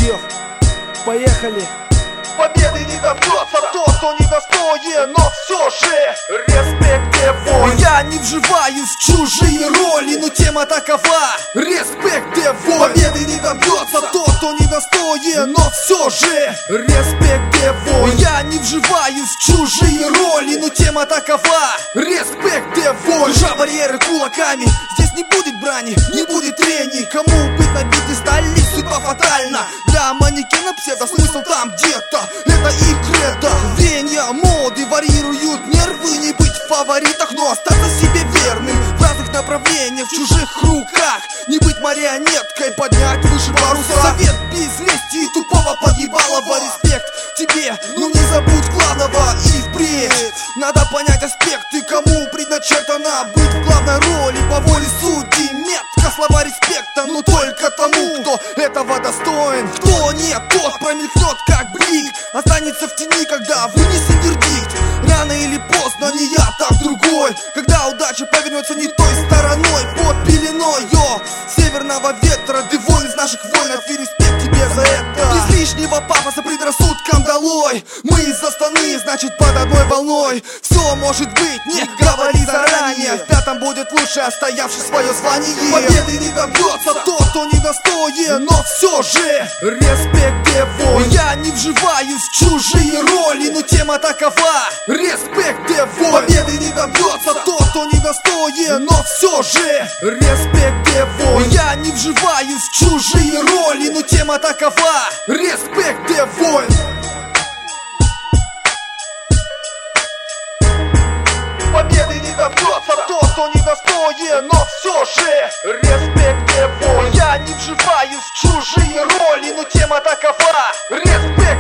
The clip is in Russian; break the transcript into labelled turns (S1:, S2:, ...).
S1: Йо, поехали.
S2: Победы не добьется тот, кто недостоин, но все же респект девой.
S1: Я не вживаюсь в чужие роли, но тема такова. Респект девой.
S2: Победы не добьется
S1: тот, кто недостоин, но все же
S2: респект девой.
S1: Я не вживаюсь в чужие роли, но тема такова.
S2: Респект девой.
S1: Держа барьеры кулаками, здесь не будет брани, не будет трений. Кому быть на бите стали, судьба фатальна. Для манекена псевдосмысл там где-то. Это их кредо. Веяния моды варьируют нервы. Не быть в фаворитах, но остаться себе верным. В разных направлениях, в чужих руках. Не быть марионеткой, поднять выше паруса. Совет без лести и тупого подъебалого. Респект тебе, но не забудь главного. И впредь надо понять аспекты, кому предначертано быть в главной роли по воле судьи. Метко слова респекта, но только тому, кто этого достоин. Кто нет, тот промелькнет как блик. Останется в тени, когда вынесем вердикт. Рано или поздно, не я, так другой. Когда удача повернется не той стороной. Под пеленой, северного ветра. Ты воин из наших воинов, и респект тебе за это. Без лишнего пафоса предрассудкам долой. Мы из Астаны, значит под одной волной. Все может быть, не говори заранее. В пятом будет лучше, отстоявший свое звание.
S2: Победы не добьется
S1: тот, кто недостоин, но все же
S2: респект девой.
S1: Я не вживаюсь в чужие роли, но тема такова.
S2: Респект девой.
S1: Победы не добьется тот, кто недостоин, но все же
S2: респект девой.
S1: Я не вживаюсь в чужие роли, но тема такова.
S2: Респект девой. Победы не добьется
S1: тот, кто недостоин, но все же
S2: респект девой.
S1: Я не вживаюсь в чужие роли, но тема такова.
S2: Респект